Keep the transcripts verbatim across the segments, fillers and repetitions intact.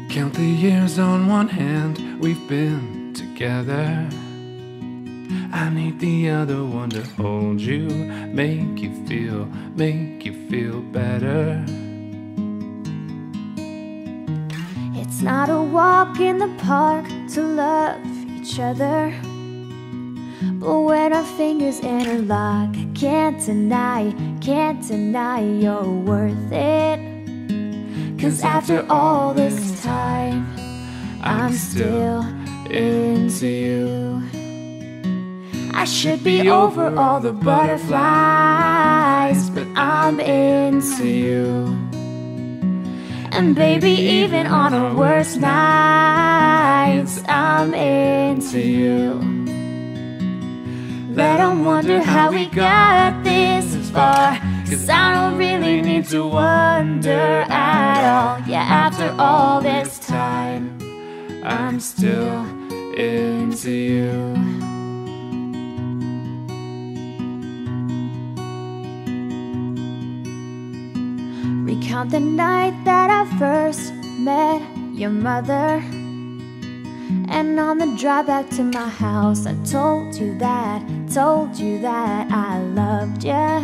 Count the years on one hand, we've been together. I need the other one to hold you, make you feel, make you feel better. It's not a walk in the park to love each other, but when our fingers interlock, I can't deny, can't deny you're worth it. Cause after all this time, I'm still into you. I should be over all the butterflies, but I'm into you. And baby, even on our worst nights, I'm into you. Let them wonder how we got this far, cause I don't really need to wonder at all. Yeah, after all this time, I'm still into you. Recount the night that I first met your mother, and on the drive back to my house I told you that, told you that I loved you.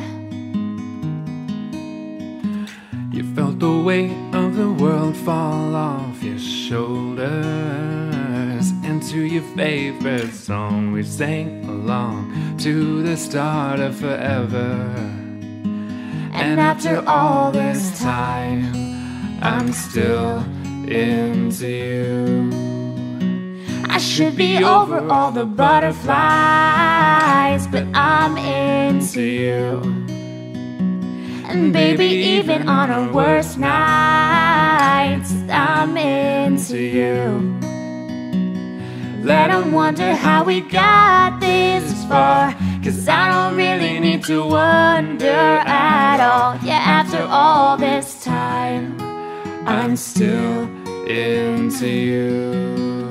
You felt the weight of the world fall off your shoulders. Into your favorite song we sang along to the start of forever. And after all this time, I'm still into you. I should be over all the butterflies, but I'm into you. And baby, even on our worst nights, I'm into you. Let them wonder how we got this far, cause I don't really need to wonder at all. Yeah, after all this time, I'm still into you.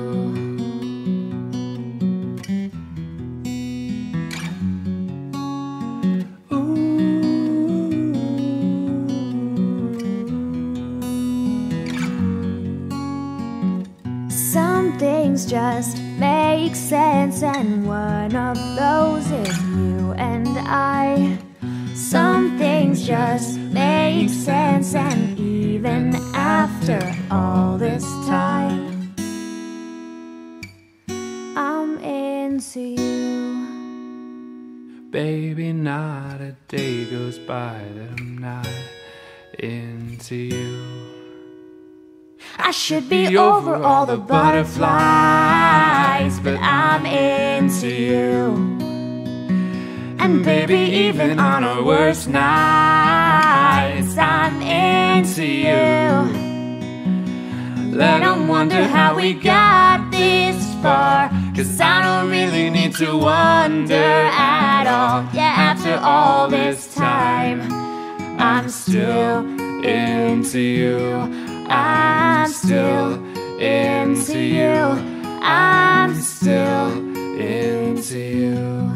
Some things just make sense, and one of those is you and I. Some things just make sense, and even after all this time, I'm into you. Baby, not a day goes by that I'm not into you. I should be over all the butterflies, but I'm into you. And baby, even on our worst nights, I'm into you. Let them wonder how we got this far, cause I don't really need to wonder at all. Yeah, after all this time, I'm still into you. I'm still into you. I'm still into you.